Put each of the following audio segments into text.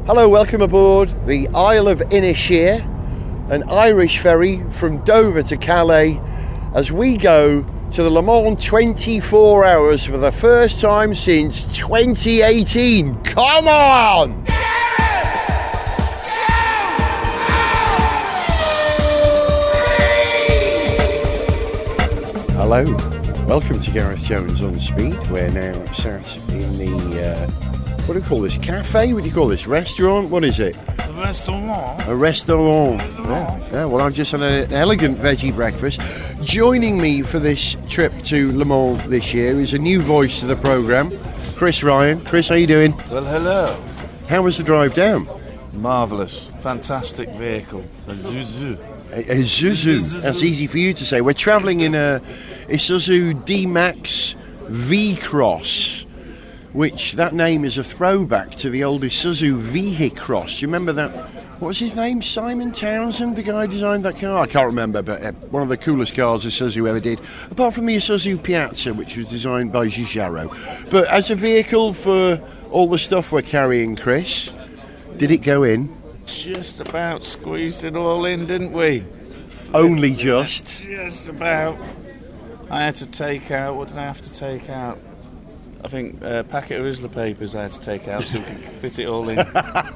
Hello, welcome aboard the Isle of Inisheer, an Irish ferry from Dover to Calais, as we go to the Le Mans 24 hours for the first time since 2018. Come on! Hello, welcome to Gareth Jones on Speed. We're now sat in the, what do you call this, cafe? What do you call this, restaurant? What is it? A restaurant. A restaurant. Yeah, well, I've just had an elegant veggie breakfast. Joining me for this trip to Le Mans this year is a new voice to the programme, Chris Ryan. Chris, how you doing? Well, hello. How was the drive down? Marvellous. Fantastic vehicle. A Isuzu. A Isuzu. That's easy for you to say. We're travelling in a Isuzu D-Max V-Cross, which that name is a throwback to the old Isuzu V-Cross. Do you remember that? What was his name? Simon Townsend, the guy who designed that car? I can't remember, but one of the coolest cars Isuzu ever did, apart from the Isuzu Piazza, which was designed by Giugiaro. But as a vehicle for all the stuff we're carrying, Chris, did it go in? Just about squeezed it all in, didn't we? Only just? Just about. I had to take out, what did I have to take out? I think a packet of Rizla papers I had to take out so we could fit it all in.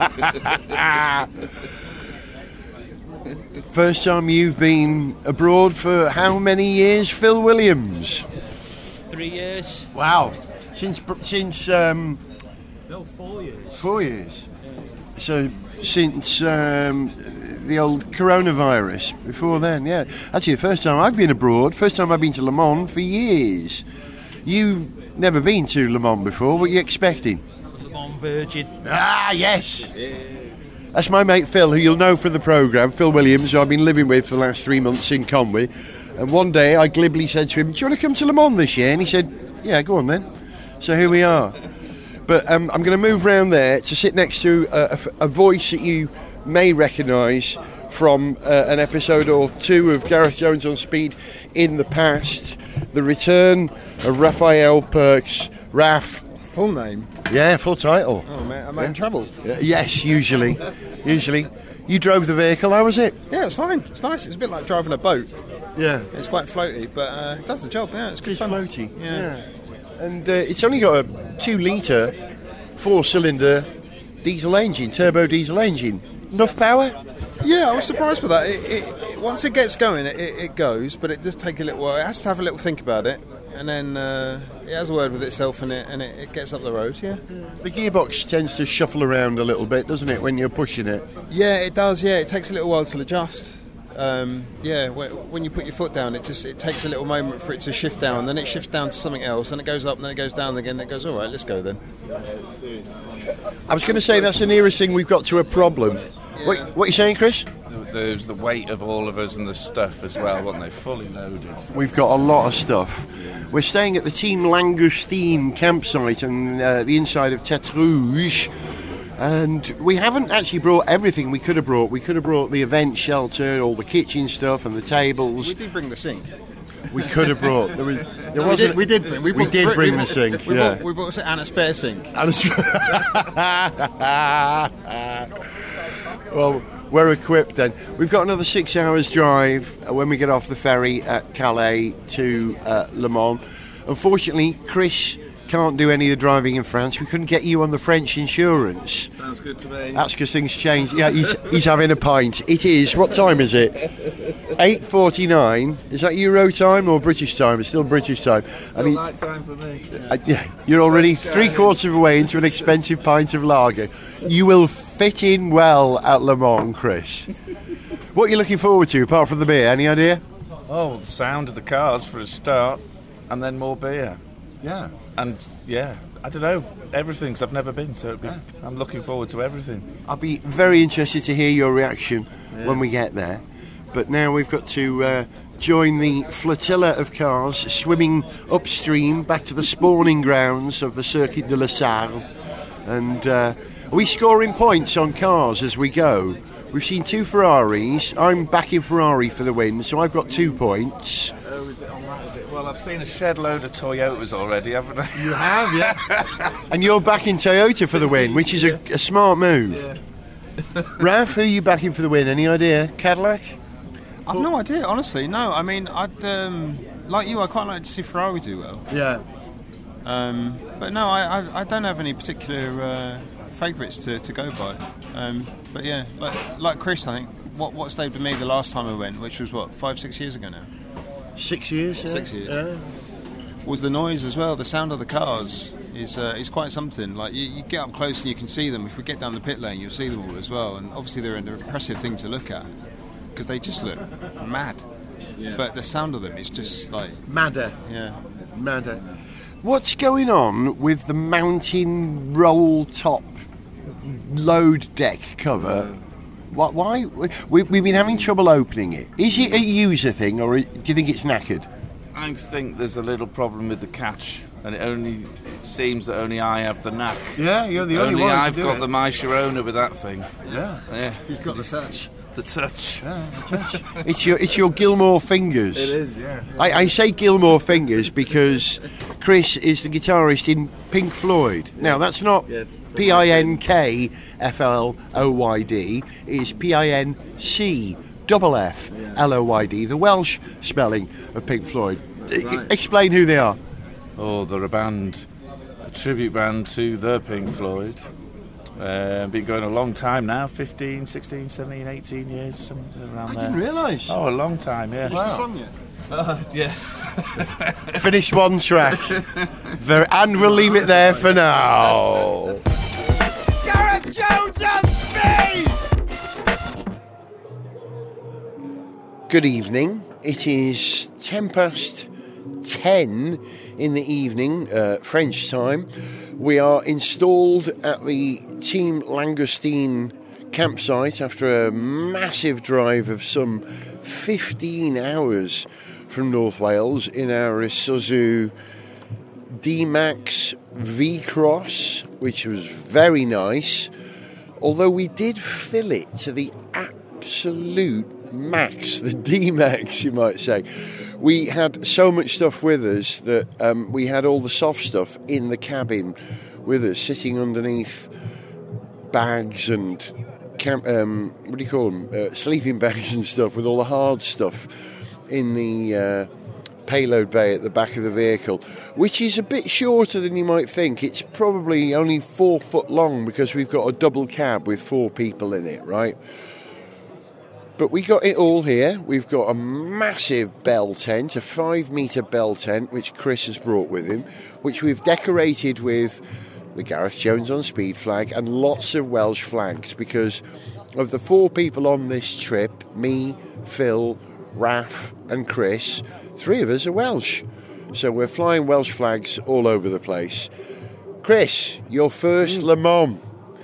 First time you've been abroad for how many years, Phil Williams? 3 years. Wow. Since No, 4 years. 4 years. So since the old coronavirus, before then, yeah. Actually, the first time I've been abroad, first time I've been to Le Mans for years. You've never been to Le Mans before, what are you expecting? Le Mans Virgin. Ah, yes! Yeah. That's my mate Phil, who you'll know from the programme, Phil Williams, who I've been living with for the last 3 months in Conwy. And one day I glibly said to him, do you want to come to Le Mans this year? And he said, yeah, go on then. So here we are. But I'm going to move round there to sit next to a voice that you may recognise from an episode or two of Gareth Jones on Speed in the past. The return of Raphael Perks. Raph. Full name? Yeah, full title. Oh, man, am I in trouble? Yes, usually. You drove the vehicle, how was it? Yeah, it's fine. It's nice. It's a bit like driving a boat. Yeah. It's quite floaty, but it does the job, yeah. It's good fun. Floaty. Yeah. And it's only got a 2-litre, 4-cylinder diesel engine, turbo diesel engine. Enough power? Yeah, I was surprised with that. It once it gets going, it goes, but it does take a little while. It has to have a little think about it, and then it has a word with itself, and it gets up the road, yeah. The gearbox tends to shuffle around a little bit, doesn't it, when you're pushing it? Yeah, it does, yeah. It takes a little while to adjust. When you put your foot down, it takes a little moment for it to shift down, then it shifts down to something else, and it goes up, and then it goes down again, and it goes, all right, let's go then. I was going to say that's the nearest thing we've got to a problem. Yeah. What are you saying, Chris? There's the weight of all of us and the stuff as well, weren't they? Fully loaded. We've got a lot of stuff. We're staying at the Team Langoustine campsite on the inside of Tête Rouge. And we haven't actually brought everything we could have brought. We could have brought the event shelter, all the kitchen stuff and the tables. We did bring the sink. We could have brought. We did bring the sink. We brought and a spare sink. Well, we're equipped then. We've got another 6 hours drive when we get off the ferry at Calais to Le Mans. Unfortunately, Chris can't do any of the driving in France. We couldn't get you on the French insurance. Sounds good to me. That's because things changed. Yeah, he's having a pint. It is. What time is it? 8:49. Is that Euro time or British time? It's still British time. Still night time for me. Yeah, you're already 3/4 of the way into an expensive pint of lager. You will fit in well at Le Mans, Chris. What are you looking forward to apart from the beer? Any idea? Oh, the sound of the cars for a start, and then more beer. Yeah. And yeah, I don't know, everything, 'cause I've never been, so I'm looking forward to everything. I'll be very interested to hear your reaction when we get there. But now we've got to join the flotilla of cars swimming upstream back to the spawning grounds of the Circuit de la Sarre. And are we scoring points on cars as we go? We've seen 2 Ferraris. I'm backing Ferrari for the win, so I've got 2 points. Oh, is it on that? Is it? Well, I've seen a shed load of Toyotas already, haven't I? You have, yeah. And you're backing Toyota for the win, which is a smart move. Yeah. Ralph, who are you backing for the win? Any idea? Cadillac? I've no idea, honestly. No, I mean, I'd like you. I quite like to see Ferrari do well. Yeah. But no, I don't have any particular favourites to go by. But yeah, like Chris, I think what stayed with me the last time I went, which was 5-6 years ago now. 6 years. 6 years. Yeah. Was the noise as well. The sound of the cars is quite something. Like you get up close and you can see them. If we get down the pit lane, you'll see them all as well. And obviously they're an impressive thing to look at because they just look mad. Yeah. But the sound of them is just like Madder. Yeah. Madder. What's going on with the mountain roll top load deck cover? Why? We've been having trouble opening it. Is it a user thing, or do you think it's knackered? I think there's a little problem with the catch, and it seems that only I have the knack. Yeah, you're the only one. I've got the My Sharona with that thing. Yeah. He's got the touch. The touch. Yeah, the touch. It's your Gilmore fingers. It is, yeah. I say Gilmore fingers because Chris is the guitarist in Pink Floyd. Now that's not Pinkfloyd. It's Pincffloyd, the Welsh spelling of Pink Floyd. Right. Explain who they are. Oh, they're a tribute band to the Pink Floyd. Been going a long time now, 15, 16, 17, 18 years, something around there. I didn't realise. Oh, a long time, yeah. Finished the song yet? Yeah. Finished one track. And we'll leave it there for now. Gareth Jones on speed! Good evening. It is 10:10 in the evening, French time. We are installed at the Team Langostine campsite after a massive drive of some 15 hours from North Wales in our Isuzu D-Max V-Cross, which was very nice, although we did fill it to the absolute max, the D-Max you might say. We had so much stuff with us that we had all the soft stuff in the cabin with us, sitting underneath bags and what do you call them? Sleeping bags and stuff, with all the hard stuff in the payload bay at the back of the vehicle, which is a bit shorter than you might think. It's probably only 4 foot long because we've got a double cab with 4 people in it, right? But we got it all here. We've got a massive bell tent, a 5-metre bell tent, which Chris has brought with him, which we've decorated with the Gareth Jones on Speed flag and lots of Welsh flags, because of the 4 people on this trip, me, Phil, Raf and Chris, 3 of us are Welsh. So we're flying Welsh flags all over the place. Chris, your first Le Mans.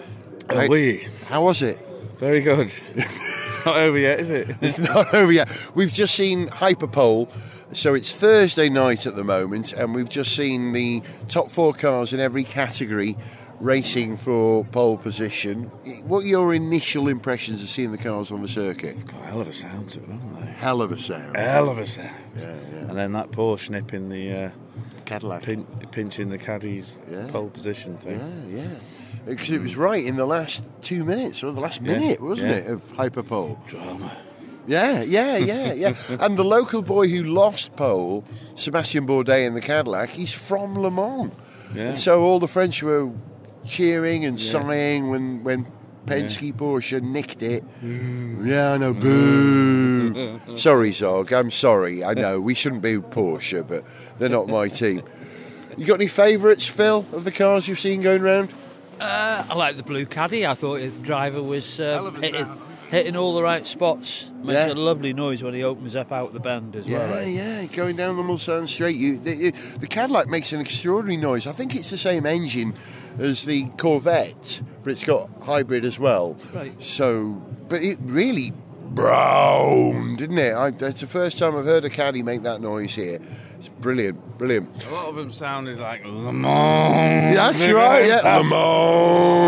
How was it? Very good. It's not over yet, is it? It's not over yet. We've just seen Hyperpole, so it's Thursday night at the moment, and we've just seen the top 4 cars in every category racing for pole position. What are your initial impressions of seeing the cars on the circuit? It's got a hell of a sound to it, haven't they? Hell of a sound. Hell of a sound. Yeah. And then that Porsche nipping the Cadillac. Pinching the caddy's pole position thing. Yeah. Because it was right in the last 2 minutes, or the last minute, wasn't it, of Hyperpole? Drama. Yeah. And the local boy who lost pole, Sebastian Bourdais in the Cadillac, he's from Le Mans. Yeah. And so all the French were cheering and sighing when Penske Porsche nicked it. Yeah, I know, boo. Sorry, Zog, I'm sorry. I know, we shouldn't be Porsche, but they're not my team. You got any favourites, Phil, of the cars you've seen going round? I like the blue caddy. I thought the driver was hitting all the right spots. Makes a lovely noise when he opens up out the bend as well. Yeah, going down the Mulsanne Straight. The Cadillac makes an extraordinary noise. I think it's the same engine as the Corvette, but it's got hybrid as well. Right. So, but it really browned, didn't it? That's the first time I've heard a caddy make that noise here. It's brilliant. A lot of them sounded like Le Mans. That's right, yeah. Le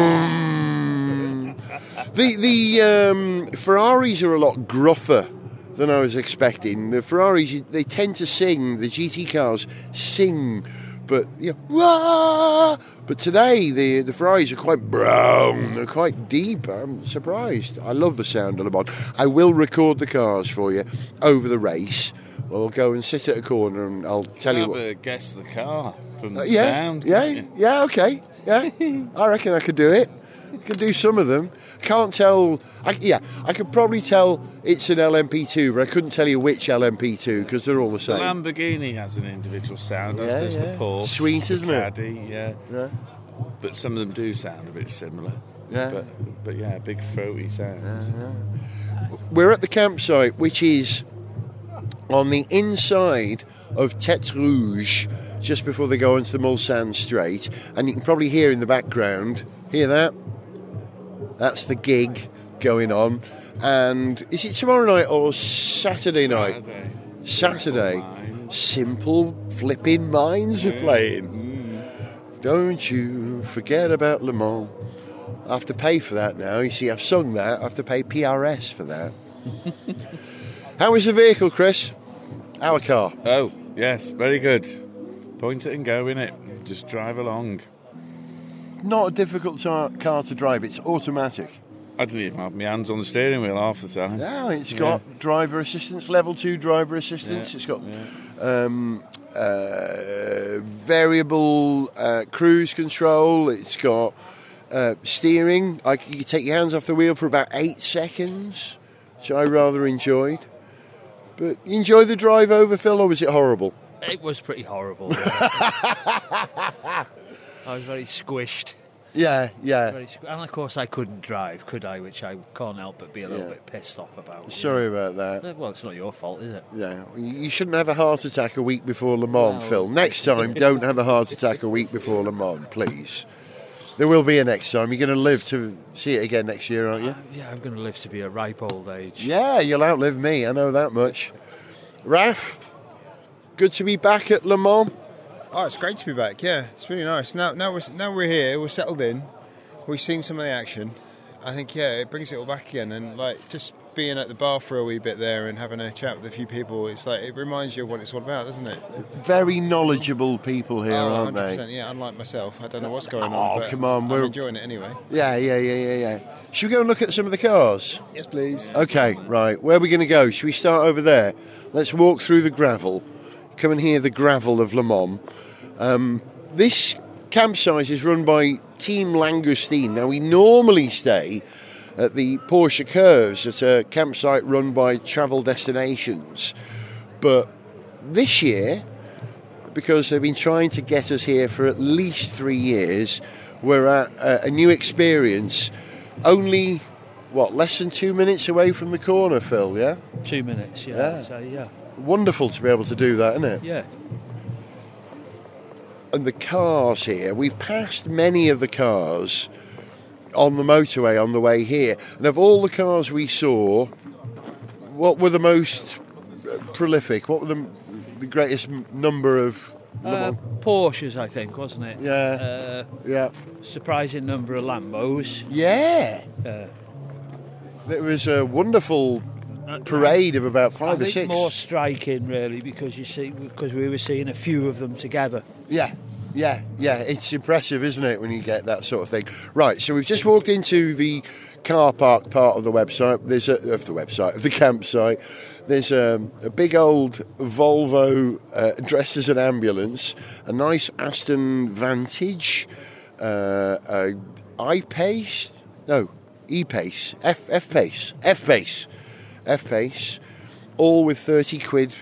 Mans. The Ferraris are a lot gruffer than I was expecting. The Ferraris, they tend to sing, the GT cars sing, but wah! But today the Ferraris are quite brown, they're quite deep. I'm surprised. I love the sound of Le Mans. I will record the cars for you over the race. We'll go and sit at a corner and I'll tell you what. Have a guess the car from the Yeah, sound. yeah, okay, yeah. I reckon I could do it. I could do some of them. Can't tell. I could probably tell it's an LMP2, but I couldn't tell you which LMP2 because they're all the The same. Lamborghini has an individual sound, as does the Porsche. Sweet, isn't the it? Caddy, yeah. But some of them do sound a bit similar. Yeah. But yeah, big throaty sounds. We're at the campsite, which is on the inside of Tête Rouge, just before they go into the Mulsanne Strait, and you can probably hear in the background. Hear that? That's the gig going on. And is it tomorrow night or Saturday night? Saturday. Simple Flipping Minds are playing. Don't you forget about Le Mans. I have to pay for that now. You see, I've sung that. I have to pay PRS for that. How is the vehicle, Chris? Our car. Oh, yes, very good. Point it and go, innit? Just drive along. Not a difficult car to drive. It's automatic. I didn't even have my hands on the steering wheel half the time. Yeah, it's got driver assistance, level 2 driver assistance. It's got variable cruise control. It's got steering. You can take your hands off the wheel for about 8 seconds, which I rather enjoyed. But you enjoy the drive over, Phil, or was it horrible? It was pretty horrible. I was very squished. Yeah. And of course I couldn't drive, could I? Which I can't help but be a little bit pissed off about. Sorry about that. Well, it's not your fault, is it? Yeah, you shouldn't have a heart attack a week before Le Mans, Phil. Next time, don't have a heart attack a week before Le Mans, please. There will be a next time. You're going to live to see it again next year, aren't you? Yeah, I'm going to live to be a ripe old age. Yeah, you'll outlive me, I know that much. Raf, good to be back at Le Mans. Oh, it's great to be back. Yeah, it's really nice. Now we're here. We're settled in. We've seen some of the action. I think it brings it all back again. And just being at the bar for a wee bit there and having a chat with a few people, it reminds you of what it's all about, doesn't it? Very knowledgeable people here, aren't 100%, they? Yeah, unlike myself, I don't know what's going on. But come on, I'm enjoying it anyway. Yeah. Should we go and look at some of the cars? Yes, please. Okay, right. Where are we going to go? Should we start over there? Let's walk through the gravel. Come and hear the gravel of Le Mans. This campsite is run by Team Langoustine. Now, we normally stay at the Porsche Curves at a campsite run by Travel Destinations. But this year, because they've been trying to get us here for at least 3 years, we're at a new experience. Only, less than 2 minutes away from the corner, Phil, yeah? 2 minutes, yeah. Wonderful to be able to do that, isn't it? Yeah. And the cars here, we've passed many of the cars on the motorway on the way here. And of all the cars we saw, what were the most prolific? What were the greatest number of... Porsches, I think, wasn't it? Yeah. Surprising number of Lambos. Yeah. There was a wonderful parade of about 5 or 6. I think more striking, really, because we were seeing a few of them together. Yeah. It's impressive, isn't it, when you get that sort of thing? Right, so we've just walked into the car park part of the website. Of the campsite. There's a big old Volvo dressed as an ambulance, a nice Aston Vantage, a E-Pace, F-Pace, all with 30 quid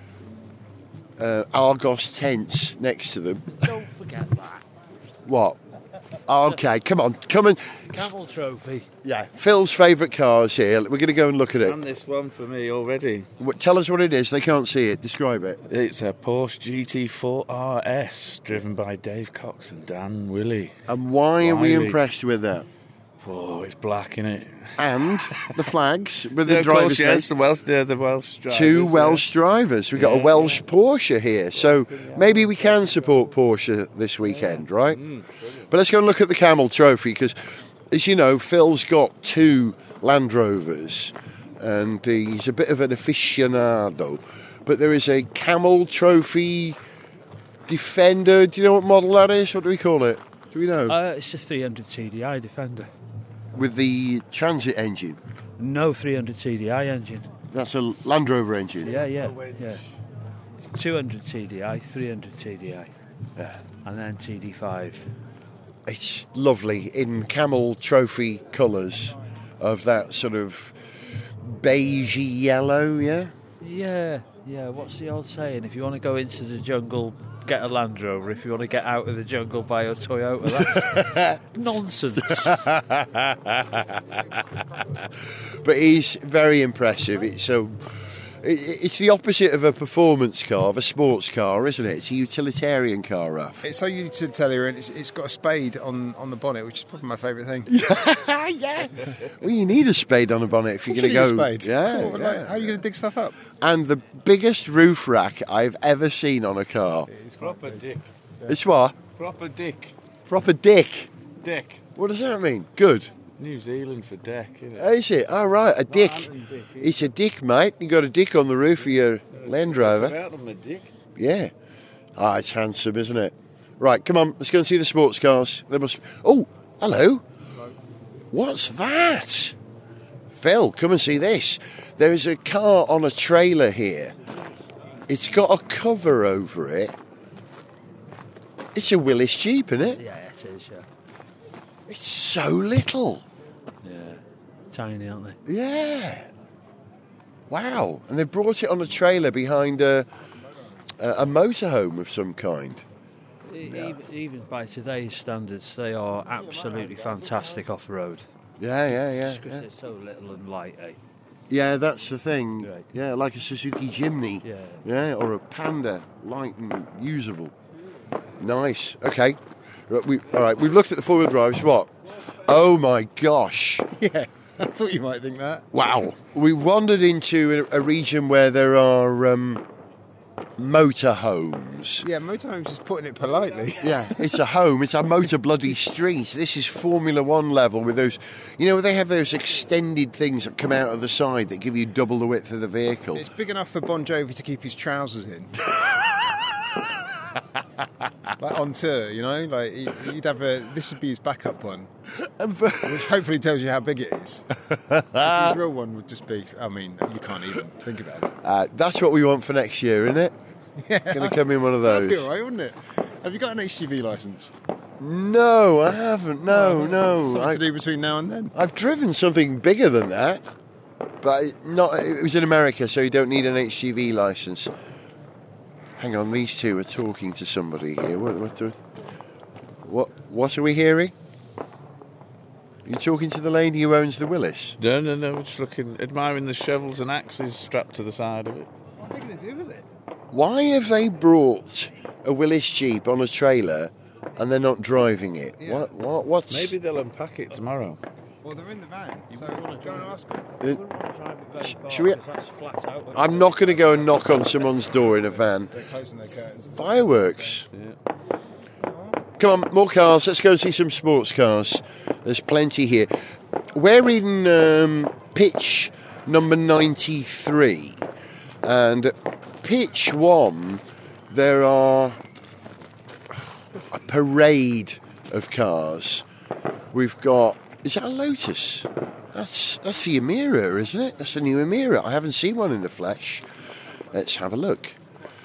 Argos tents next to them. Don't forget that. What? Okay, come on. Camel Trophy. Yeah, Phil's favourite cars here. We're going to go and look at it. And this one for me already. Tell us what it is. They can't see it. Describe it. It's a Porsche GT4 RS driven by Dave Cox and Dan Willey. And why are we impressed with that? Oh, it's black, innit? And the flags with the drivers. Yes, the Welsh drivers. 2 Welsh drivers. We've got a Welsh Porsche here. So maybe we can support Porsche this weekend, right? But let's go and look at the Camel Trophy because, as you know, Phil's got 2 Land Rovers. and he's a bit of an aficionado. But there is a Camel Trophy Defender. Do you know what model that is? What do we call it? Do we know? It's a 300 TDI Defender. With the Transit engine. No 300 TDI engine. That's a Land Rover engine. Yeah. 200 TDI, 300 TDI, and then TD5. It's lovely in Camel Trophy colours of that sort of beigey yellow, yeah? Yeah. What's the old saying? If you want to go into the jungle, get a Land Rover. If you want to get out of the jungle, buy a Toyota. That's nonsense. But he's very impressive. It's the opposite of a performance car, of a sports car, isn't it? It's a utilitarian car, Raf. It's so utilitarian. It's got a spade on the bonnet, which is probably my favourite thing. Yeah. Well, you need a spade on a bonnet if you're going to go. Need a spade. Yeah. Cool, like, how are you going to dig stuff up? And the biggest roof rack I've ever seen on a car. It's proper dick. It's what? Proper dick. Proper dick. Dick. What does that mean? Good. New Zealand for deck, isn't it? Is it? Oh, right, a dick. It's a dick, mate. You got a dick on the roof of your Land Rover. Out on the dick. Yeah. Ah, it's handsome, isn't it? Right, come on, let's go and see the sports cars. There must. Oh, hello. What's that? Phil, come and see this. There is a car on a trailer here. It's got a cover over it. It's a Willis Jeep, isn't it? Yeah, it is, yeah. It's so little. Yeah. Tiny, aren't they? Yeah. Wow. And they've brought it on a trailer behind a motorhome of some kind. Even by today's standards, they are absolutely fantastic off-road. Yeah. Just because they're so little and light, eh? Yeah, that's the thing. Right. Yeah, like a Suzuki Jimny. Yeah. Or a Panda, light and usable. Nice. Okay. All right, we've looked at the four-wheel drives. What? Oh, my gosh. Yeah, I thought you might think that. Wow. We wandered into a region where there are motorhomes. Yeah, motorhomes is putting it politely. Yeah, it's a home. It's a motor bloody street. This is Formula One level with those... You know, they have those extended things that come out of the side that give you double the width of the vehicle. It's big enough for Bon Jovi to keep his trousers in. Like on tour, you know, like you'd have this would be his backup one, which hopefully tells you how big it is. His real one would just be, I mean, you can't even think about it. That's what we want for next year, isn't it? Yeah, going to come in one of those. That'd be alright, wouldn't it? Have you got an HGV licence? No, I haven't. No. Something to do between now and then. I've driven something bigger than that, but not. It was in America, so you don't need an HGV licence. Hang on, these two are talking to somebody here. What are we hearing? Are you talking to the lady who owns the Willis? No. We're just admiring the shovels and axes strapped to the side of it. What are they going to do with it? Why have they brought a Willis Jeep on a trailer and they're not driving it? Yeah. What's... Maybe they'll unpack it tomorrow. Well, they're in the van, so go and ask them. Should we... I'm not going to go and knock on someone's door in a van. They're closing their curtains. Fireworks. Yeah. Come on, more cars. Let's go and see some sports cars. There's plenty here. We're in pitch number 93. And at pitch 1, there are a parade of cars. We've got... Is that a Lotus? That's the Emira, isn't it? That's the new Emira. I haven't seen one in the flesh. Let's have a look.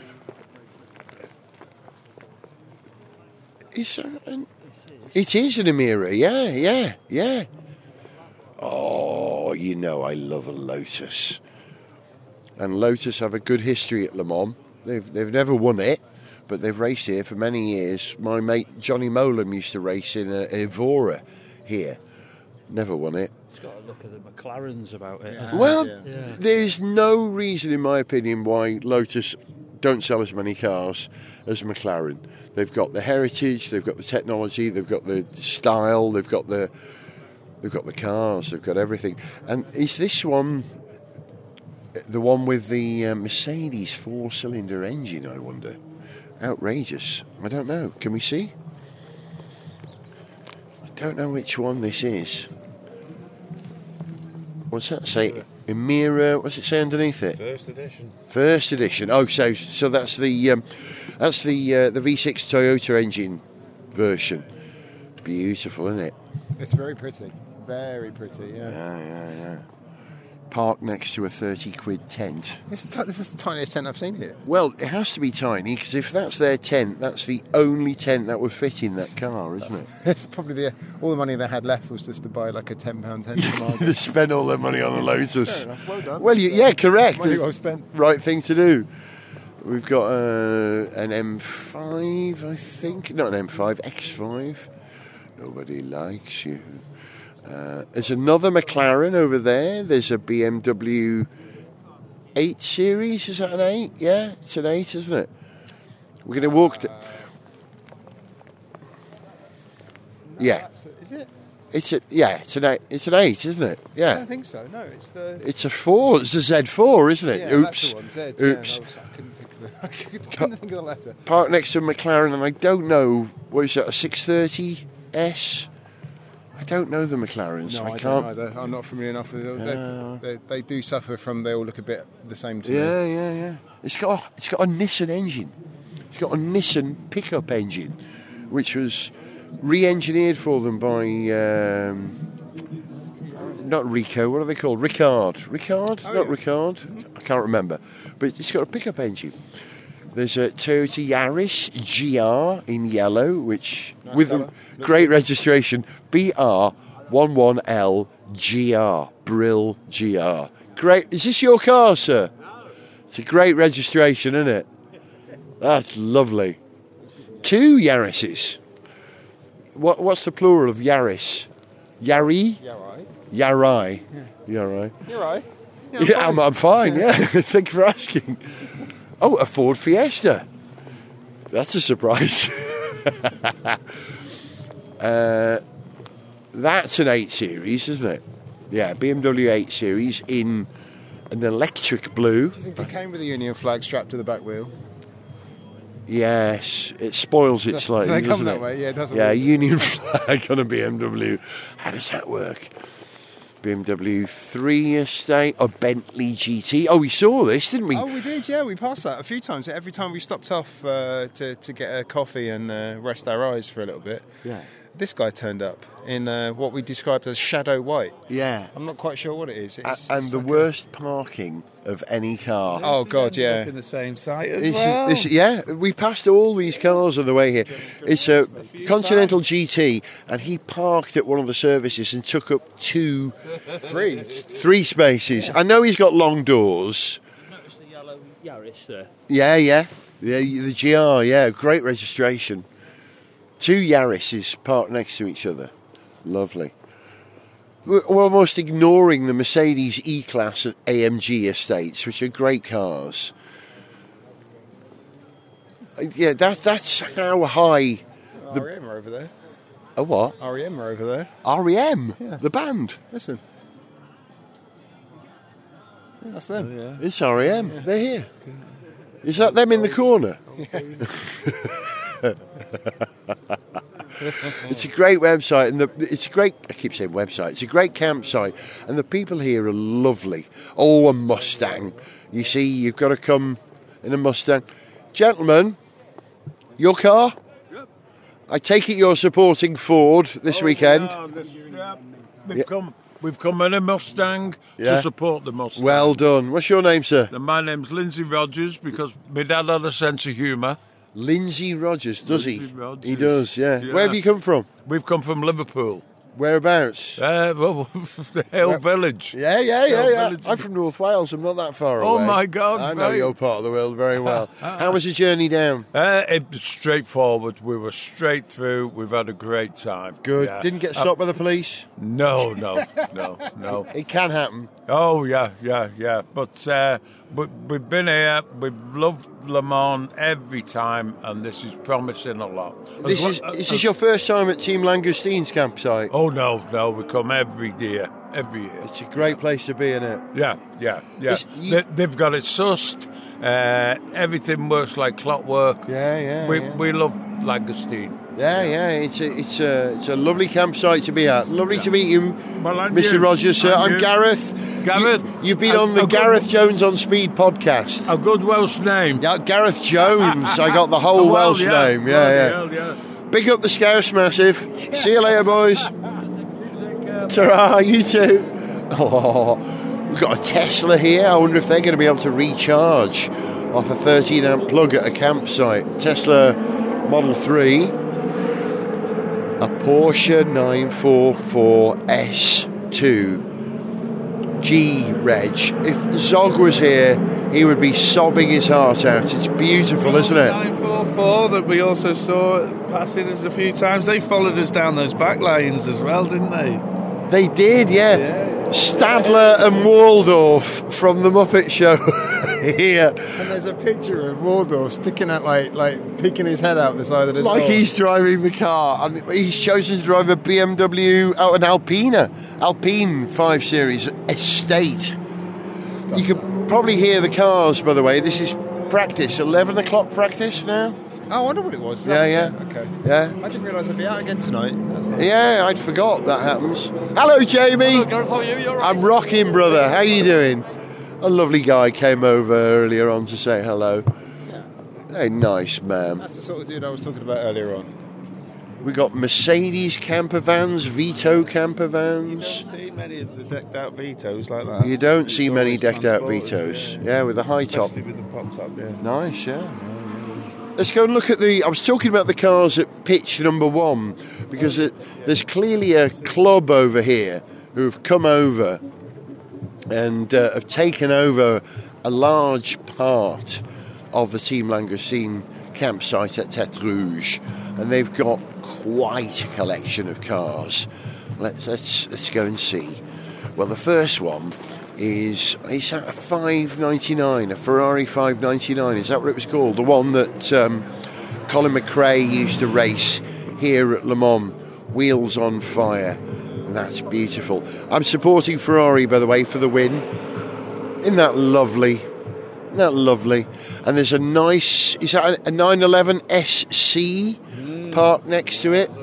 It is an Emira, yeah. Oh, you know I love a Lotus. And Lotus have a good history at Le Mans. They've never won it, but they've raced here for many years. My mate Johnny Molam used to race in Evora here. Never won it. It's got a look at the McLarens about it. Yeah. Well, Yeah. there's no reason, in my opinion, why Lotus don't sell as many cars as McLaren. They've got the heritage, they've got the technology, they've got the style, they've got the cars, they've got everything. And is this one the one with the Mercedes 4-cylinder engine, I wonder? Outrageous. I don't know. Can we see? I don't know which one this is. What's that say? Emira. What's it say underneath it? First edition. First edition. Oh, so that's the V6 Toyota engine version. Beautiful, isn't it? It's very pretty. Very pretty. Yeah. Yeah. Parked next to a 30 quid tent. This is the tiniest tent I've seen here. Well, it has to be tiny because if that's their tent, that's the only tent that would fit in that car, isn't it? It's probably all the money they had left was just to buy like a £10 tent from Argos. They spent all their money on the Lotus. Fair enough, well done. Well, yeah, correct. Money well spent. Right thing to do. We've got an M5, I think. Not an M5, X5. Nobody likes you. There's another McLaren over there. There's a BMW 8 Series. Is that an 8? Yeah, it's an 8, isn't it? We're going to walk... Yeah. Is it? It's an 8. It's an 8, isn't it? Yeah. I don't think so. No, it's the... It's a 4. It's a Z4, isn't it? Yeah, Oops. that's the one. Z, Oops. Yeah, I couldn't think of the letter. Parked next to a McLaren, and I don't know, what is that, a 630S? I don't know the McLarens. No, I don't can't. either. I'm not familiar enough with them. They do suffer from, they all look a bit the same to me. Yeah. It's got a Nissan engine. It's got a Nissan pickup engine, which was re-engineered for them by not Rico. What are they called? Ricard. Ricard? Oh, not yeah. Ricard. I can't remember. But it's got a pickup engine. There's a Toyota Yaris GR in yellow, which Nice with colour. a great registration, BR11L GR, Brill GR. Great. Is this your car, sir? It's a great registration, isn't it? That's lovely. 2 Yarises. What's the plural of Yaris? Yari? Yeah, right. Yarai. Yarai. You're right. Yeah, I'm fine, yeah. Thank you for asking. Oh, a Ford Fiesta. That's a surprise. That's an 8 Series, isn't it? Yeah, BMW 8 Series in an electric blue. Do you think it came with a Union flag strapped to the back wheel? Yes, it spoils it slightly, They come doesn't that it? way, yeah, it doesn't Yeah, work. Union flag on a BMW. How does that work? BMW 3 Estate, a Bentley GT. Oh, we saw this, didn't we? Oh, we did, yeah. We passed that a few times. Every time we stopped off to get a coffee and rest our eyes for a little bit, Yeah. this guy turned up in what we described as shadow white. Yeah. I'm not quite sure what it is. And the worst parking of any car. Oh, God, yeah. In the same site as Yeah, we passed all these cars on the way here. It's a Continental GT, and he parked at one of the services and took up 3 spaces. I know he's got long doors. Notice the yellow Yaris there. Yeah, the GR, yeah, great registration. 2 Yarises parked next to each other. Lovely. We're almost ignoring the Mercedes E-Class AMG estates, which are great cars. Yeah, that's how high. REM are over there. A what? REM are over there. REM, Yeah. the band. Listen. Yeah, that's them. yeah. It's REM. Yeah. They're here. Is that them in the corner? It's a great website, and it's a great. I keep saying website. It's a great campsite, and the people here are lovely. Oh, a Mustang! You see, you've got to come in a Mustang, gentlemen. Your car? Yep. I take it you're supporting Ford this weekend. We've come in a Mustang Yeah. to support the Mustang. Well done. What's your name, sir? And my name's Lindsay Rogers because my dad had a sense of humour. Lindsay Rogers, does he? Lindsay Rogers. He does, yeah. Yeah. Where have you come from? We've come from Liverpool. Whereabouts? The Hill Village. Yeah. Village. I'm from North Wales. I'm not that far Oh, away. my God, I know right. your part of the world very well. How was the journey down? It was straightforward. We were straight through. We've had a great time. Good. Yeah. Didn't get stopped by the police? No. It can happen. Oh, yeah. But we've been here. We've loved Le Mans every time, and this is promising a lot. Is this your first time at Team Langostine's campsite? Oh, no. We come every year. It's a great place to be, isn't it? Yeah. You- They've got it sussed. Everything works like clockwork. Yeah. We love Langostine. Yeah. It's a lovely campsite to be at. Lovely to meet you, Well, and Mr. you. Rogers, sir. And I'm you. Gareth. Gareth. You've been on the Gareth Jones on Speed podcast. A good Welsh name. Yeah, Gareth Jones. I got the whole Welsh name. Yeah. Big up the Scouse Massive. See you later, boys. Ta-ra, you too. Oh, we've got a Tesla here. I wonder if they're going to be able to recharge off a 13 amp plug at a campsite. Tesla Model 3, a Porsche 944 S2 G-Reg. If Zog was here, he would be sobbing his heart out. It's beautiful, isn't it? 944 that we also saw passing us a few times. They followed us down those back lanes as well, didn't they? They did, yeah. Stadler and Waldorf from the Muppet Show here. And there's a picture of Waldorf sticking out, like peeking his head out the side of the door. Like he's driving the car. I mean, he's chosen to drive a BMW out an Alpine 5 Series Estate. You can probably hear the cars, by the way. This is practice, 11 o'clock practice now. Oh, I wonder what it was. Yeah. Okay. Yeah. I didn't realise I'd be out again tonight. That's nice. Yeah, I'd forgot that happens. Hello, Jamie. Hello, Gareth, how are you? You all right? I'm rocking, brother. How you doing? A lovely guy came over earlier on to say hello. Yeah. Hey, nice man. That's the sort of dude I was talking about earlier on. We got Mercedes camper vans, Vito camper vans. You don't see many of the decked out Vitos like that. You don't It's see many always decked out transported, Vitos. Yeah, with the high top. Especially with the pop top, yeah. Nice, yeah. Let's go and look at I was talking about the cars at pitch number 1 because there's clearly a club over here who have come over and have taken over a large part of the Team Langostine campsite at Tête Rouge, and they've got quite a collection of cars. Let's go and see. Well, the first one it's at a 599, a Ferrari 599. Is that what it was called? The one that Colin McRae used to race here at Le Mans. Wheels on fire. That's beautiful. I'm supporting Ferrari, by the way, for the win. Isn't that lovely? And there's a nice, is that a 911 SC parked next to it?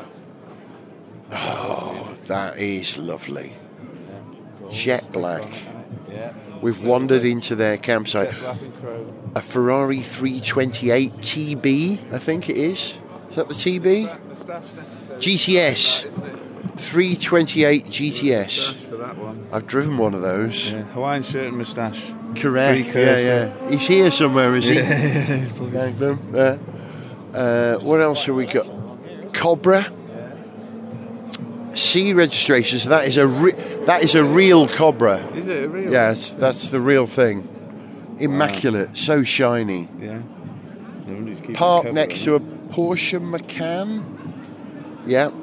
Oh, that is lovely. Jet black. We've wandered into their campsite. A Ferrari 328 TB, I think it is. Is that the TB? GTS. 328 GTS. For that one. I've driven one of those. Yeah. Hawaiian shirt and moustache. Correct. Precursor. Yeah. He's here somewhere, is he? Yeah. What else have we got? Cobra. C registration. So that is a real Cobra. Is it a real? Yes, that's the real thing. Immaculate, so shiny. Yeah. Parked next to a Porsche Macan. Yeah.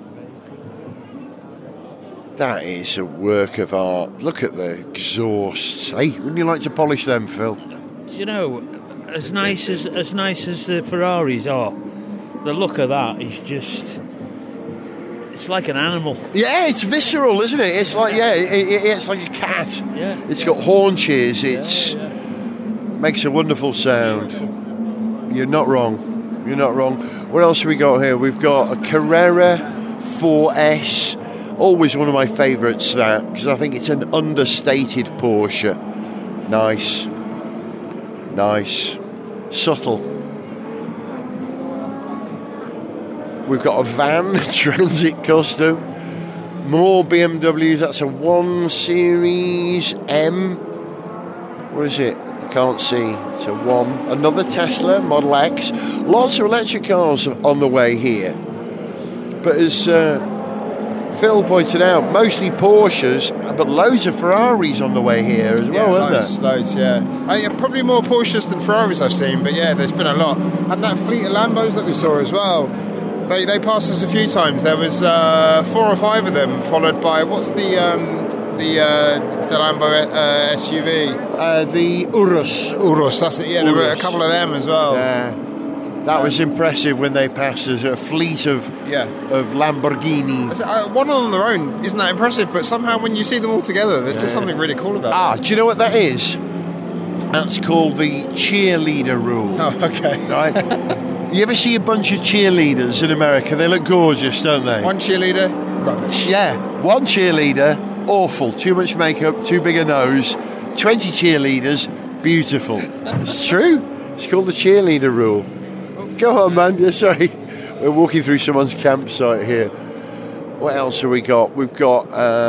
That is a work of art. Look at the exhausts. Hey, wouldn't you like to polish them, Phil? You know, as nice as the Ferraris are, the look of that is just. It's like an animal. Yeah, it's visceral, isn't it? It's like it's like a cat. Yeah. It's got haunches. Makes a wonderful sound. You're not wrong. What else have we got here? We've got a Carrera 4S. Always one of my favourites, that, because I think it's an understated Porsche. Nice. Subtle. We've got a van, Transit Custom. More BMWs. That's a 1 Series M. What is it? I can't see. It's a 1. Another Tesla Model X. Lots of electric cars on the way here. But as Phil pointed out, mostly Porsches, but loads of Ferraris on the way here as well, aren't there? Loads, yeah. Probably more Porsches than Ferraris I've seen, but yeah, there's been a lot. And that fleet of Lambos that we saw as well. They passed us a few times. There was 4 or 5 of them, followed by what's the Lambo SUV? The Urus. Urus, that's it. Yeah, there were a couple of them as well. Yeah, that was impressive when they passed us. A fleet of Lamborghini. One on their own isn't that impressive, but somehow when you see them all together, there's just something really cool about it. Do you know what that is? That's called the cheerleader rule. Oh, okay. Right. You ever see a bunch of cheerleaders in America? They look gorgeous, don't they? One cheerleader, rubbish. Yeah, one cheerleader, awful. Too much makeup, too big a nose. 20 cheerleaders, beautiful. It's true. It's called the cheerleader rule. Go on, man. Yeah, sorry. We're walking through someone's campsite here. What else have we got? We've got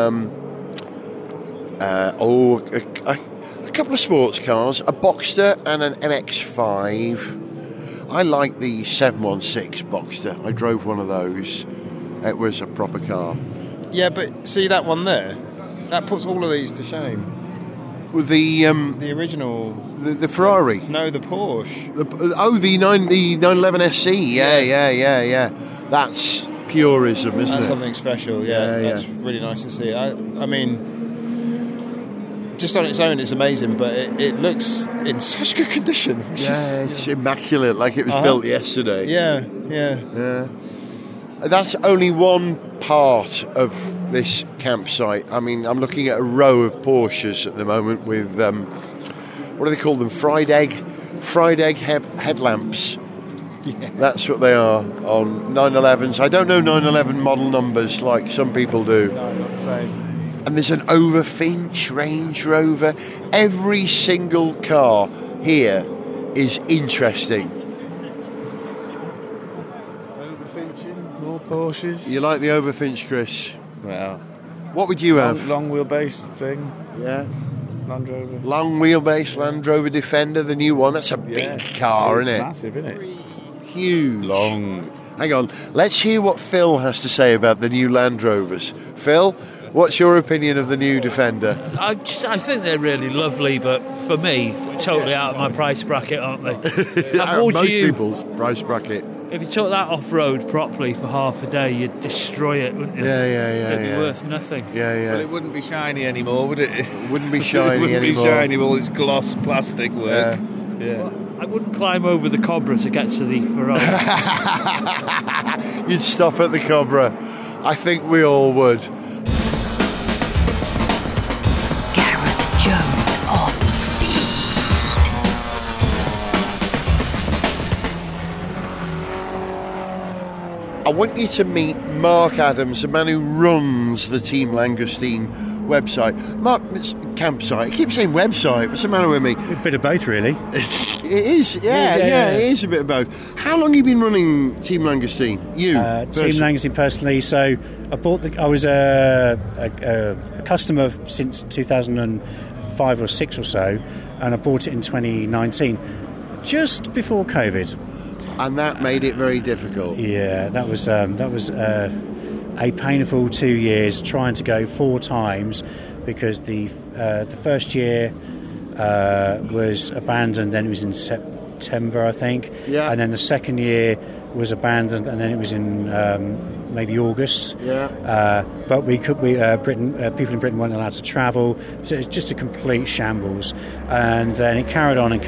a couple of sports cars, a Boxster and an MX-5. I like the 716 Boxster. I drove one of those. It was a proper car. Yeah, but see that one there? That puts all of these to shame. With the original... The Ferrari? No, the Porsche. The 911 SC. Yeah. That's purism, isn't it? That's something special, yeah. That's really nice to see. I mean... Just on its own, it's amazing, but it looks in such good condition. It's immaculate, like it was built yesterday. Yeah. That's only one part of this campsite. I mean, I'm looking at a row of Porsches at the moment with, what do they call them? Fried egg headlamps. Yeah. That's what they are on 911s. I don't know 911 model numbers like some people do. No, not the same. And there's an Overfinch Range Rover. Every single car here is interesting. Overfinching, more Porsches. You like the Overfinch, Chris? Well, what would you have? Long wheelbase thing. Yeah. Land Rover. Long wheelbase Land Rover Defender, the new one. That's a big car, isn't it? Massive, isn't it? Huge. Long. Hang on. Let's hear what Phil has to say about the new Land Rovers. Phil, what's your opinion of the new Defender? I think they're really lovely, but for me, totally out of my price bracket, aren't they? Most people's price bracket. If you took that off-road properly for half a day, you'd destroy it, wouldn't you? Yeah. It'd be worth nothing. Yeah. Well, it wouldn't be shiny anymore, would it? It wouldn't be shiny it wouldn't anymore. be shiny with all its gloss plastic work. Yeah. Well, I wouldn't climb over the Cobra to get to the Ferrari. You'd stop at the Cobra. I think we all would. Gareth Jones on speed. I want you to meet Mark Adams, the man who runs the Team Langostine website. Mark, it's campsite. I keep saying website. What's the matter with me? A bit of both, really. It is, yeah. It is a bit of both. How long have you been running Team Langostine? Team Langostine personally. So I was a customer since 2005 or 6 or so, and I bought it in 2019, just before COVID. And that made it very difficult. Yeah, that was a painful 2 years trying to go 4 times, because the first year was abandoned, then it was in September, I think. Yeah. And then the second year was abandoned, and then it was in maybe August. Yeah. But people in Britain weren't allowed to travel, so it was just a complete shambles. And then it carried on.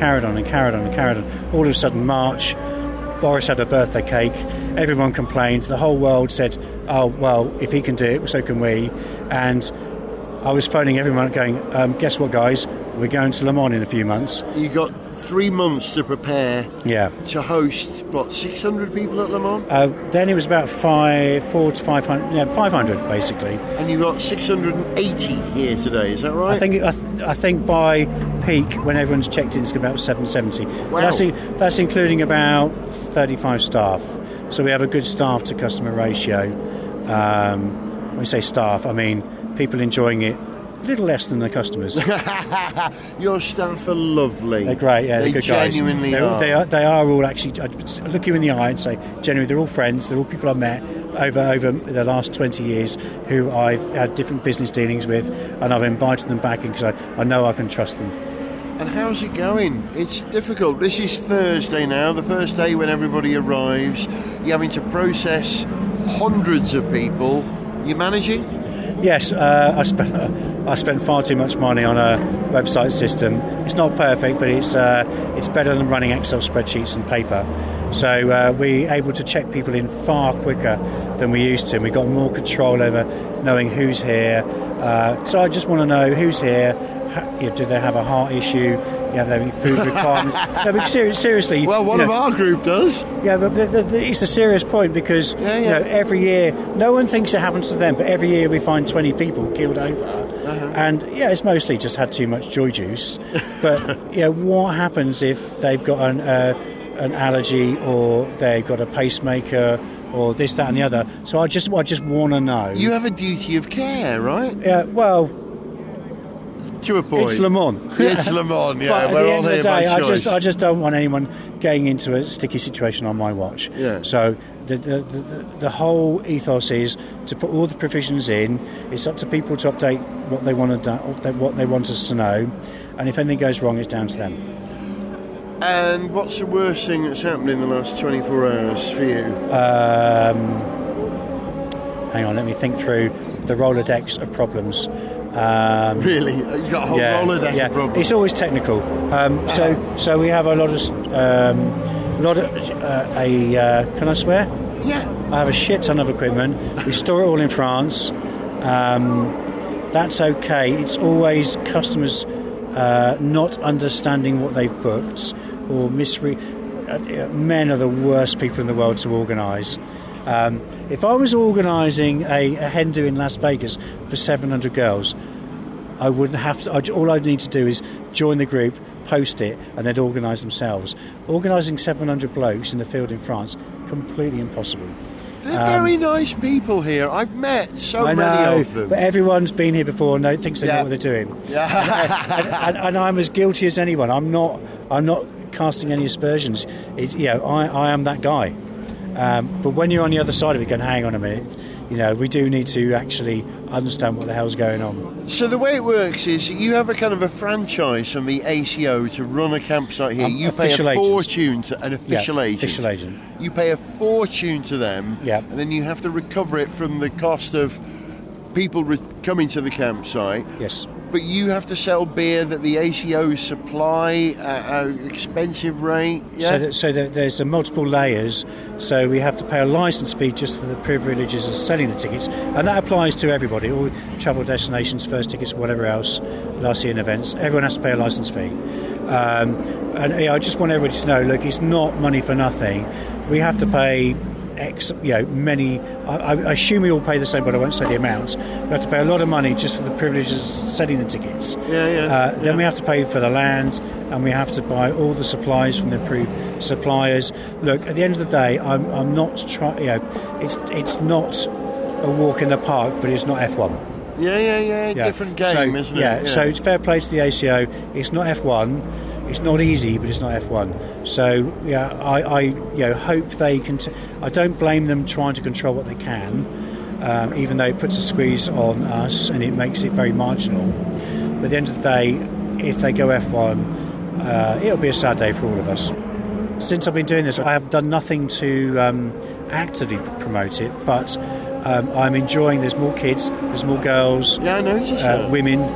All of a sudden, March, Boris had a birthday cake, everyone complained, the whole world said, oh, well, if he can do it, so can we. And I was phoning everyone going, guess what, guys, we're going to Le Mans in a few months. You got 3 months to prepare to host, 600 people at Le Mans? Then it was about 400 to 500, 500 basically. And you got 680 here today, is that right? I think by peak, when everyone's checked in, it's about 770. Wow. That's including about 35 staff. So we have a good staff to customer ratio. When we say staff, I mean people enjoying it a little less than the customers. Your staff are lovely. They're great, yeah, they're good guys. Genuinely are. They are all actually, I'd look you in the eye and say, genuinely, they're all friends, they're all people I've met over the last 20 years who I've had different business dealings with, and I've invited them back in because I know I can trust them. And how's it going? It's difficult. This is Thursday now, the first day when everybody arrives. You're having to process hundreds of people. You managing? Yes, I spent far too much money on a website system. It's not perfect, but it's better than running Excel spreadsheets and paper. So we're able to check people in far quicker than we used to. We've got more control over knowing who's here, So I just want to know who's here. Do they have a heart issue? Have they any food requirements? No, but seriously. Well, one of our group does. Yeah, but it's a serious point because every year, no one thinks it happens to them, but every year we find 20 people killed over. And it's mostly just had too much joy juice. But what happens if they've got an allergy or they've got a pacemaker or this, that, and the other? So I just want to know. You have a duty of care, right? Yeah. Well. To a point. It's Le Mans. It's Le Mans, yeah. But at the end of the day, I just don't want anyone getting into a sticky situation on my watch. Yeah. So the whole ethos is to put all the provisions in. It's up to people to update what they want us to know, and if anything goes wrong, it's down to them. And what's the worst thing that's happened in the last 24 hours for you? Hang on, let me think through the Rolodex of problems. Really? You got a whole Rolodex of problems? It's always technical. So we have a lot of can I swear? Yeah. I have a shit ton of equipment. We store it all in France. That's okay. It's always customers not understanding what they've booked or men are the worst people in the world to organise. If I was organising a hen do in Las Vegas for 700 girls, I wouldn't have to. All I'd need to do is join the group, post it, and they'd organise themselves. Organising 700 blokes in the field in France, completely impossible. They're very nice people here. I've met many of them. But everyone's been here before and thinks they know what they're doing. Yeah. and I'm as guilty as anyone. I'm not casting any aspersions. I am that guy. But when you're on the other side of it going, hang on a minute, we do need to actually understand what the hell's going on. So the way it works is you have a kind of a franchise from the ACO to run a campsite here. You pay a fortune to an official agent. Official agent. You pay a fortune to them, and then you have to recover it from the cost of people coming to the campsite. Yes. But you have to sell beer that the ACO supply at an expensive rate. Yeah? So there's multiple layers. So we have to pay a licence fee just for the privileges of selling the tickets, and that applies to everybody, all travel destinations, first tickets, whatever else, last year events. Everyone has to pay a licence fee. And I just want everybody to know, look, it's not money for nothing. We have to pay many. I assume we all pay the same, but I won't say the amounts. We have to pay a lot of money just for the privileges of selling the tickets. Then we have to pay for the land, and we have to buy all the supplies from the approved suppliers. Look, at the end of the day, I'm not trying. It's not a walk in the park, but it's not F1. Yeah. Different game, isn't it? Yeah. So it's fair play to the ACO. It's not F1. It's not easy, but it's not F1. So I hope they can. I don't blame them trying to control what they can, even though it puts a squeeze on us and it makes it very marginal. But at the end of the day, if they go F1, it'll be a sad day for all of us. Since I've been doing this, I have done nothing to actively promote it, but I'm enjoying. There's more kids, there's more girls, I noticed that. Women,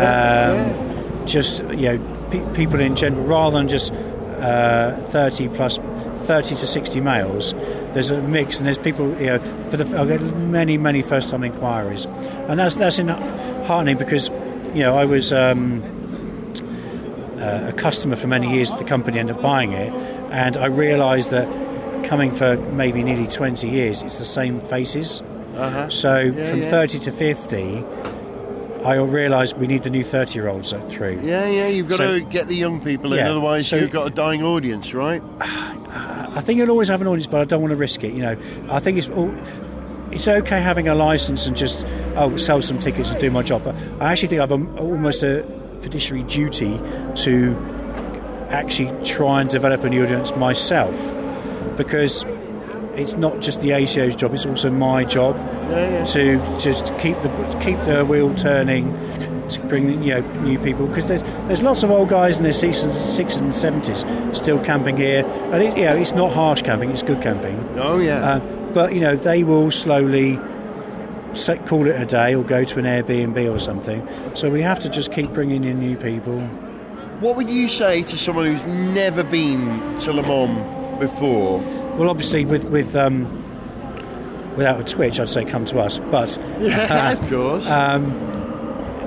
just people in general, rather than just 30 to 60 males. There's a mix, and there's people. I get many first-time inquiries, and that's heartening because I was a customer for many years of the company, ended up buying it, and I realised that coming for maybe nearly 20 years, it's the same faces. So from 30 to 50. I realised we need the new 30-year-olds through. Yeah, you've got to get the young people in, otherwise you've got a dying audience, right? I think you'll always have an audience, but I don't want to risk it. I think it's okay having a licence and just sell some tickets and do my job, but I actually think I've almost a fiduciary duty to actually try and develop a new audience myself, because it's not just the ACO's job; it's also my job to just keep the wheel turning, to bring new people. Because there's lots of old guys in their 60s and 70s still camping here, and it's not harsh camping; it's good camping. Oh yeah. But they will slowly call it a day or go to an Airbnb or something. So we have to just keep bringing in new people. What would you say to someone who's never been to Le Mans before? Well, obviously, without a twitch, I'd say come to us. But of course.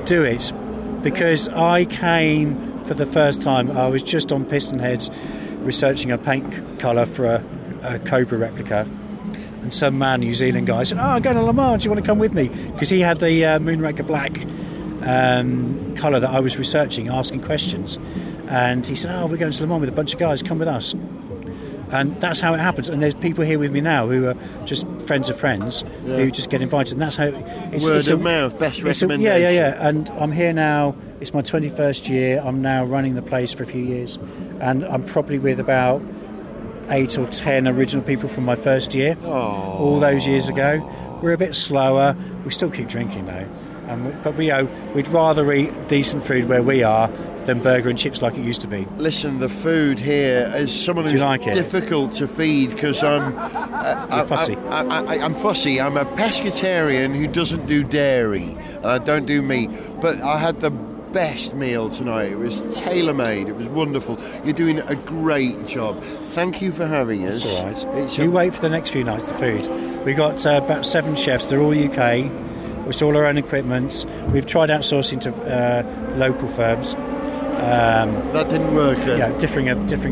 do it, because I came for the first time. I was just on Piston Heads researching a paint colour for a Cobra replica, and some man, New Zealand guy, said, I'm going to Le Mans, do you want to come with me? Because he had the Moonraker Black colour that I was researching, asking questions, and he said, we're going to Le Mans with a bunch of guys, come with us. And that's how it happens. And there's people here with me now who are just friends of friends who just get invited. And that's how word of mouth, best recommendation. Yeah. And I'm here now. It's my 21st year. I'm now running the place for a few years, and I'm probably with about 8 or 10 original people from my first year. All those years ago. We're a bit slower. We still keep drinking though, but we'd rather eat decent food where we are than burger and chips like it used to be. Listen, the food here, as someone who's difficult to feed, because I'm fussy. I'm fussy. I'm a pescatarian who doesn't do dairy, and I don't do meat. But I had the best meal tonight. It was tailor-made. It was wonderful. You're doing a great job. Thank you for having us. That's all right. You wait for the next few nights, the food. We got about 7 chefs. They're all UK. It's all our own equipment. We've tried outsourcing to local firms. That didn't work then. Yeah, differing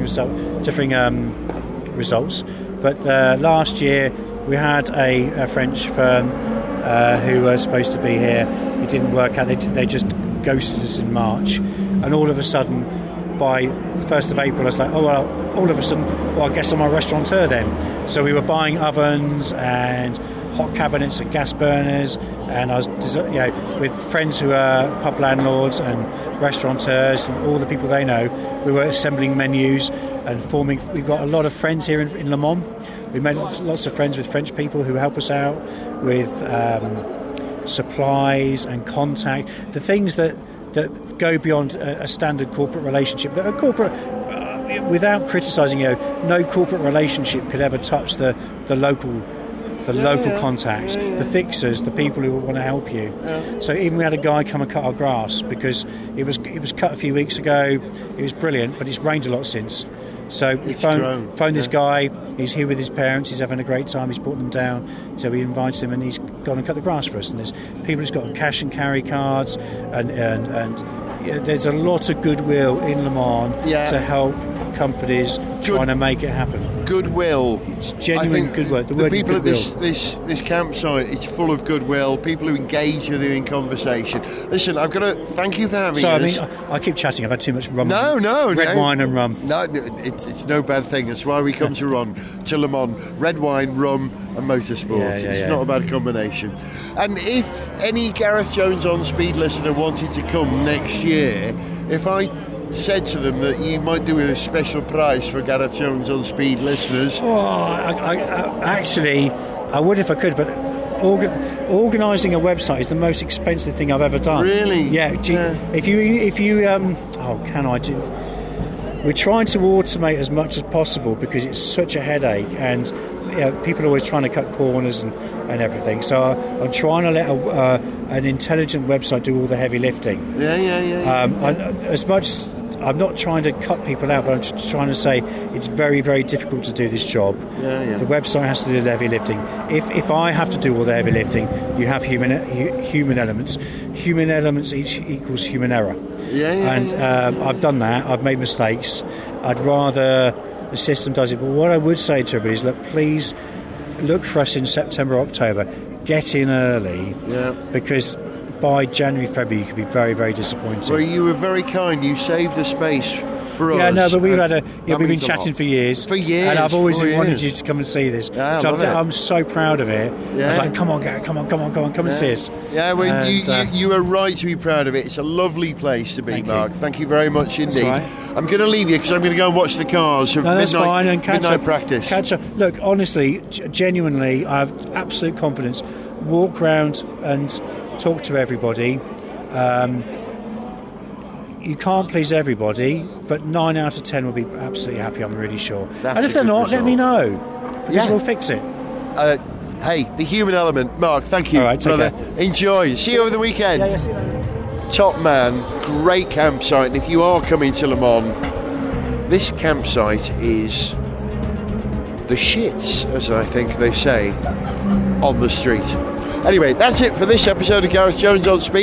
results. But last year we had a French firm who were supposed to be here. It didn't work out. They just ghosted us in March, and all of a sudden, by the 1st of April, I was like, all of a sudden, I guess I'm a restaurateur then. So we were buying ovens and hot cabinets and gas burners, and I was with friends who are pub landlords and restaurateurs and all the people they know. We were assembling menus and forming. We've got a lot of friends here in Le Mans. We made lots of friends with French people who help us out with supplies and contact, the things that go beyond a standard corporate relationship. That a corporate, without criticising, no corporate relationship could ever touch the local contacts, the fixers, the people who want to help you. So even we had a guy come and cut our grass because it was cut a few weeks ago. It was brilliant, but it's rained a lot since. So we phoned this guy. He's here with his parents. He's having a great time. He's brought them down. So we invited him, and he's gone and cut the grass for us. And there's people who's got cash and carry cards, and there's a lot of goodwill in Le Mans to help companies trying to make it happen. Goodwill. It's genuine goodwill. The people at this campsite, it's full of goodwill. People who engage with you in conversation. Listen, I've got to thank you for having us. I keep chatting. I've had too much rum. Red wine and rum. No, it's no bad thing. That's why we come to Le Mans. Red wine, rum, and motorsport. It's not a bad combination. And if any Gareth Jones on Speed listener wanted to come next year, if I said to them that you might do a special price for Gareth Jones on Speed listeners. I would if I could, but organising a website is the most expensive thing I've ever done. Really? Yeah. If you can I do? We're trying to automate as much as possible because it's such a headache, and people are always trying to cut corners and everything. So I'm trying to let an intelligent website do all the heavy lifting. As much. I'm not trying to cut people out, but I'm just trying to say it's very, very difficult to do this job. The website has to do the heavy lifting. If I have to do all the heavy lifting, you have human elements. Human elements equals human error. I've done that. I've made mistakes. I'd rather the system does it. But what I would say to everybody is, look, please look for us in September, October. Get in early, because by January, February, you could be very, very disappointed. Well, you were very kind. You saved the space for us. Yeah, no, but we've been chatting for years. And I've always wanted you to come and see this. I'm so proud of it. I was like, come on, Gareth, come and see us. Yeah, well, you are right to be proud of it. It's a lovely place to be, Mark. Thank you very much indeed. I'm going to leave you because I'm going to go and watch the cars. That's fine. And midnight practice. Catch up. Look, honestly, genuinely, I have absolute confidence. Walk round and talk to everybody. You can't please everybody, but 9 out of 10 will be absolutely happy, I'm really sure. And if they're not, let me know, because we'll fix it. Hey, the human element. Mark, thank you, brother. Enjoy. See you over the weekend. See you later. Top man, great campsite. And if you are coming to Le Mans, this campsite is the shits, as I think they say, on the street. Anyway, that's it for this episode of Gareth Jones on Speed.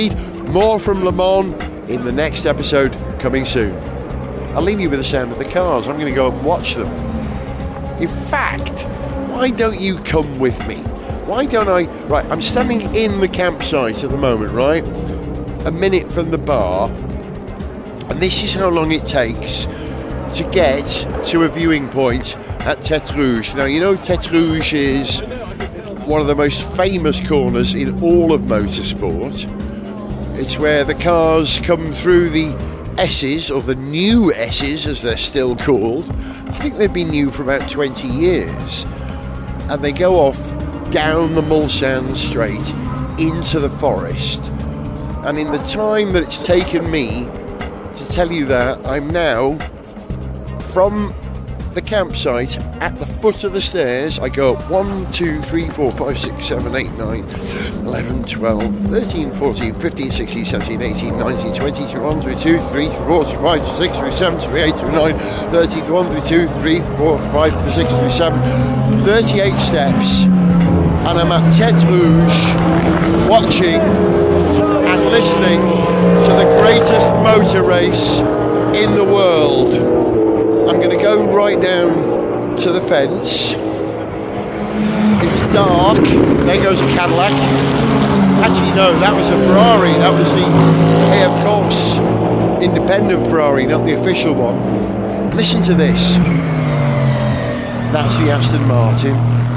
More from Le Mans in the next episode coming soon. I'll leave you with the sound of the cars. I'm going to go and watch them. In fact, why don't you come with me? Why don't I... Right, I'm standing in the campsite at the moment, right? A minute from the bar. And this is how long it takes to get to a viewing point at Tête Rouge. Now, you know Tête Rouge is one of the most famous corners in all of motorsport. It's where the cars come through the S's, or the new S's as they're still called. I think they've been new for about 20 years. And they go off down the Mulsanne Straight into the forest. And in the time that it's taken me to tell you that, I'm now from the campsite at the foot of the stairs. I go up 1, 2, 3, 4, 5, 6, 7, 8, 9, 11, 12, 13, 14, 15, 16, 17, 18, 19, 20, 21, 22, 23, 24, 25, 26, 27, 28, 29, 30, 31, 32, 33, 34, 35, 36, 37, 38 steps. And I'm at Tête Rouge watching and listening to the greatest motor race in the world. I'm going to go right down to the fence. It's dark. There goes a Cadillac. Actually, no, that was a Ferrari. That was the, of course, independent Ferrari, not the official one. Listen to this. That's the Aston Martin.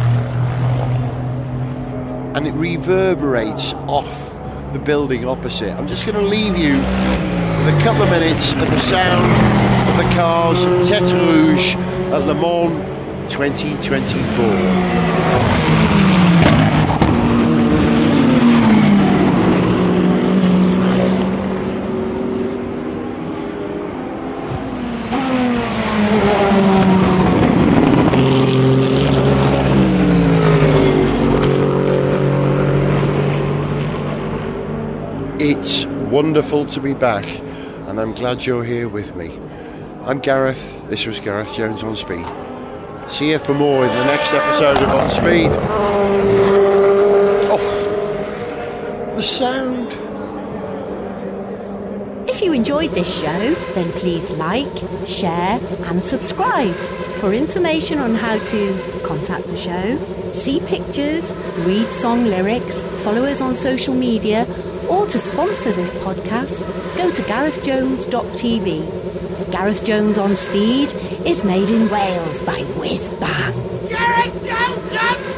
And it reverberates off the building opposite. I'm just going to leave you with a couple of minutes of the sound of the cars of Tête Rouge at Le Mans 2024. It's wonderful to be back, and I'm glad you're here with me. I'm Gareth. This was Gareth Jones on Speed. See you for more in the next episode of On Speed. Oh, the sound. If you enjoyed this show, then please like, share and subscribe. For information on how to contact the show, see pictures, read song lyrics, follow us on social media, or to sponsor this podcast, go to GarethJones.tv. Gareth Jones on Speed is made in Wales by Whiz Bang. Gareth Jones on